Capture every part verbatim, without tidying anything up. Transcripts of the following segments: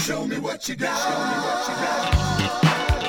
Show me what you got. Show me what you got.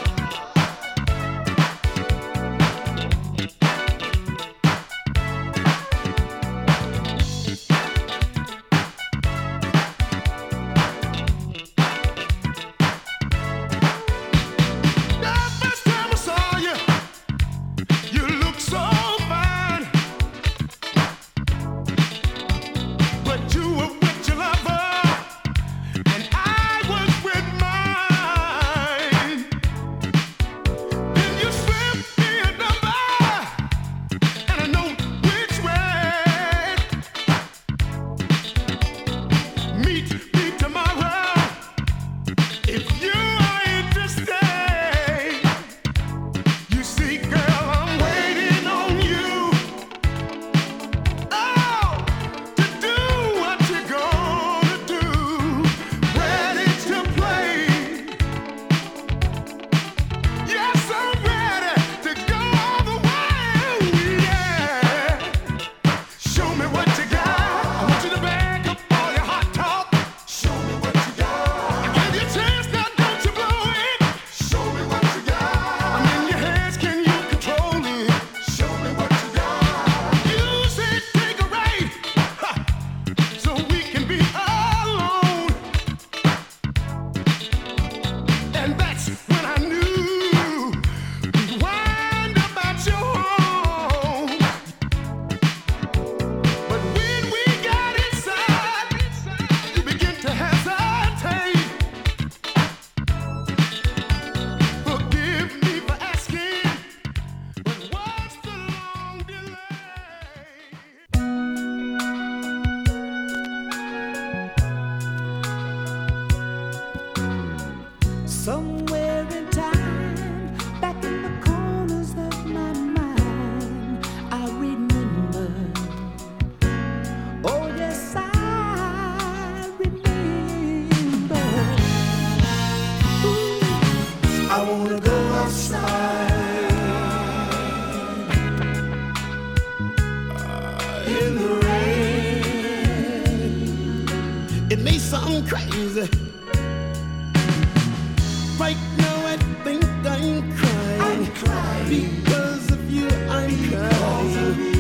Somewhere in time, back in the corners of my mind, I remember. Oh yes, I remember. Ooh, I wanna go outside uh, in the rain. It may sound crazy. Right now I think I'm crying. I'm crying. Because of you I'm crying.